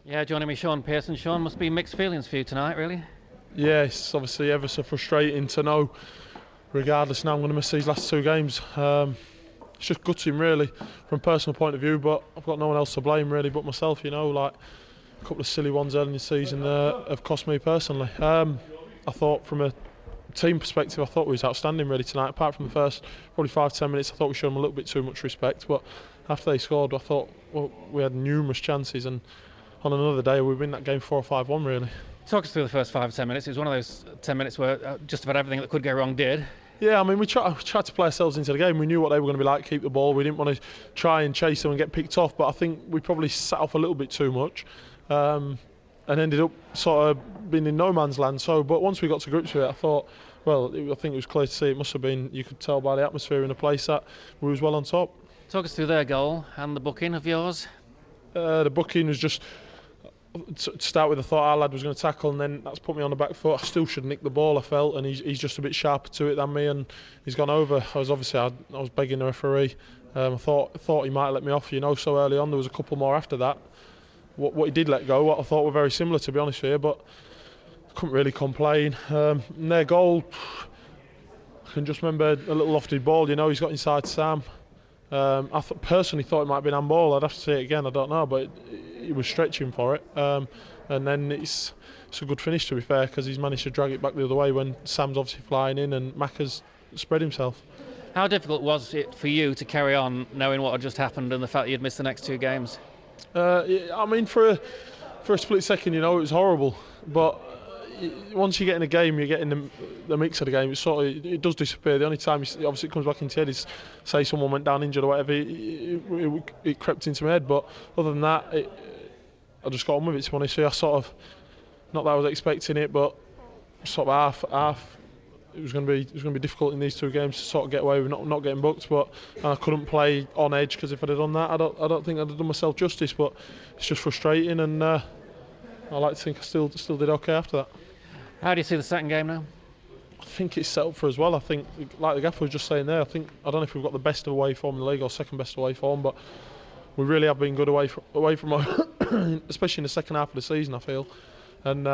Yeah, joining me, Sean Pearson. Sean, must be mixed feelings for you tonight, really. Yeah, it's obviously ever so frustrating to know, regardless now I'm going to miss these last two games. It's just gutting really, from a personal point of view, but I've got no one else to blame really but myself, like a couple of silly ones early in the season have cost me personally. I thought from a team perspective, I thought we was outstanding really tonight, apart from the first probably 5-10 minutes. I thought we showed them a little bit too much respect, but after they scored I thought we had numerous chances, and on another day we win that game 4 or 5-1 really. Talk us through the first 5 or 10 minutes. It was one of those 10 minutes where just about everything that could go wrong did. Yeah, I mean, we tried to play ourselves into the game. We knew what they were going to be like, keep the ball. We didn't want to try and chase them and get picked off, but I think we probably sat off a little bit too much and ended up sort of being in no man's land. But once we got to grips with it, I thought, I think it was clear to see. It must have been, you could tell by the atmosphere in the place that we was well on top. Talk us through their goal and the booking of yours. The booking was just, to start with, I thought our lad was going to tackle, and then that's put me on the back foot. I still should nick the ball, I felt, and he's just a bit sharper to it than me, and he's gone over. I was begging the referee. I thought he might let me off, so early on. There was a couple more after that. What he did let go, what I thought were very similar, to be honest with you, but I couldn't really complain. And their goal, I can just remember a little lofted ball. He's got inside Sam. I personally thought it might have been handball. I'd have to see it again, I don't know, but he was stretching for it. And then it's a good finish, to be fair, because he's managed to drag it back the other way when Sam's obviously flying in and Macca's spread himself. How difficult was it for you to carry on knowing what had just happened and the fact that you'd missed the next two games? I mean, for a split second, it was horrible, but once you get in a game, you get in the mix of the game, it does disappear. The only time obviously it comes back into your head is, say someone went down injured or whatever, it crept into my head. But other than that, I just got on with it, to be honest. I sort of, not that I was expecting it, but sort of half. It was going to be difficult in these two games to sort of get away with not getting booked, but I couldn't play on edge, because if I'd have done that, I don't think I'd have done myself justice. But it's just frustrating, and I like to think I still did okay after that. How do you see the second game now? I think it's set up for us well. I think, like the gaffer was just saying there, I don't know if we've got the best away form in the league or second best away form, but we really have been good away from home, especially in the second half of the season, I feel. And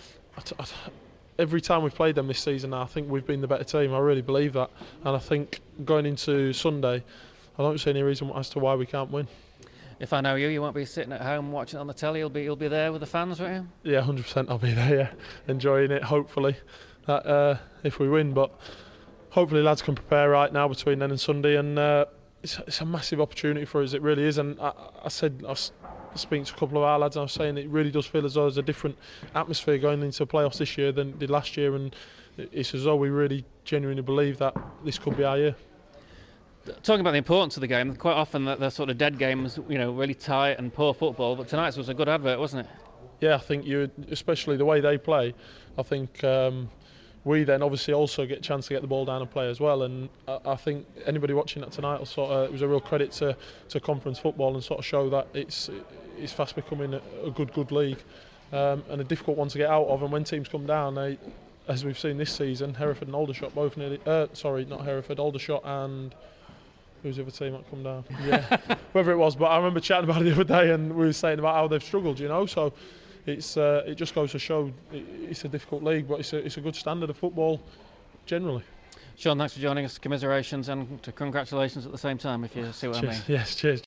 every time we've played them this season now, I think we've been the better team. I really believe that. And I think going into Sunday, I don't see any reason as to why we can't win. If I know you, you won't be sitting at home watching it on the telly. You'll be there with the fans, won't you? Yeah, 100%. I'll be there. Yeah, enjoying it. Hopefully, that if we win, but hopefully lads can prepare right now between then and Sunday, and it's a massive opportunity for us. It really is. And I was speaking to a couple of our lads, and I was saying it really does feel as though there's a different atmosphere going into the playoffs this year than it did last year, and it's as though we really genuinely believe that this could be our year. Talking about the importance of the game, quite often they're sort of dead games, really tight and poor football, but tonight's was a good advert, wasn't it? Yeah, I think especially the way they play, I think we then obviously also get a chance to get the ball down and play as well, and I think anybody watching that tonight will it was a real credit to conference football, and sort of show that it's fast becoming a good league, and a difficult one to get out of. And when teams come down, as we've seen this season, Hereford and Aldershot both nearly, not Hereford, Aldershot and who's the other team that come down? Yeah, whoever it was. But I remember chatting about it the other day, and we were saying about how they've struggled. So it just goes to show it's a difficult league, but it's a good standard of football generally. Sean, thanks for joining us. Commiserations and congratulations at the same time, if you see what I mean. Yes, cheers.